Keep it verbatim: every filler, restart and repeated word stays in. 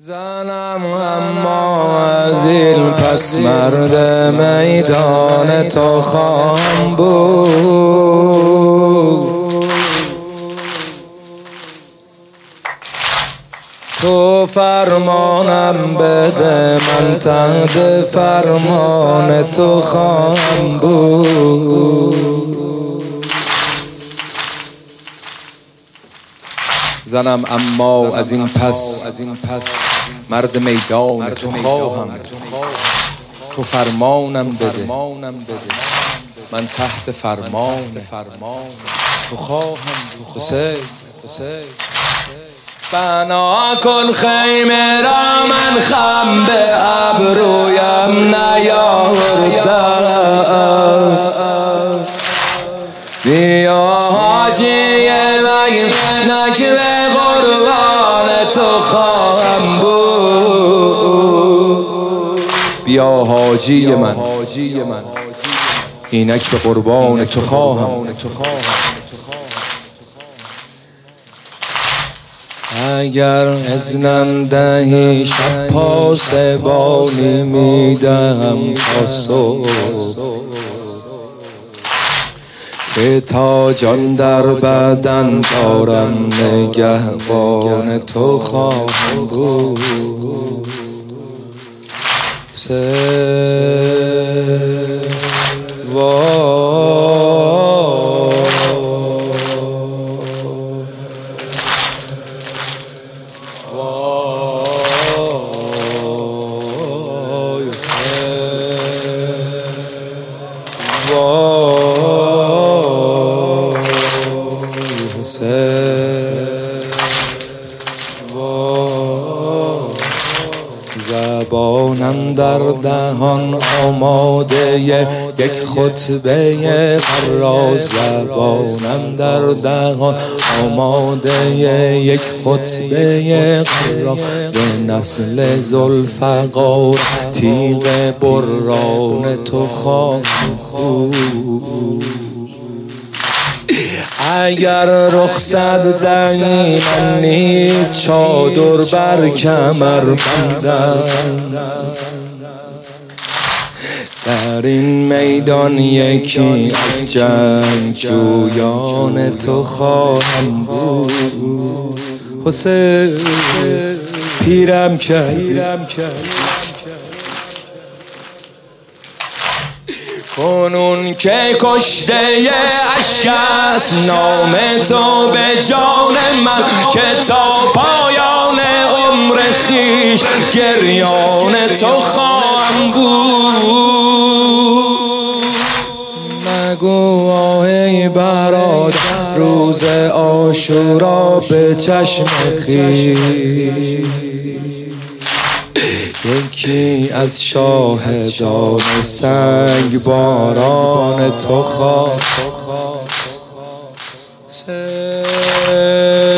زنم اما از این پس مرد میدان تو خواهم بود. تو فرمانم بده من تحت فرمان تو خواهم بود. زنم اما از این پس مرد میدان تو خواهم، تو فرمانم بده من تحت فرمان تو خواهم. حسین بنا کن خیمه را من خم به ابرویم نیاوردم، بیا حاجی نک به قربان تو خواهم بود. بیا حاجی من اینک به قربان تو خواهم. اگر اذنم دهی شب پاسبانی میدهم تا صبح، که تا جان در بدن دارم نگهبان تو خواهم بود. زبانم در دهان آماده یک خطبه قرار، زبانم در دهان آماده یک خطبه قرار، ز نسل ذوالفقار تیغ بران تو خواهم بود. اگر رخصت دهی من نیز چادر بر کمر بندم، در این میدان یکی از جنگجویان تو خواهم بود. حسین پیرم کرد کنون که کشته اشک است نام تو به جان من، که تا پایان عمر خویش گریان تو خواهم بود. مگو ای برادر روز عاشورا به چشم خویش یکی از شاهدان سنگ باران تو خواهم.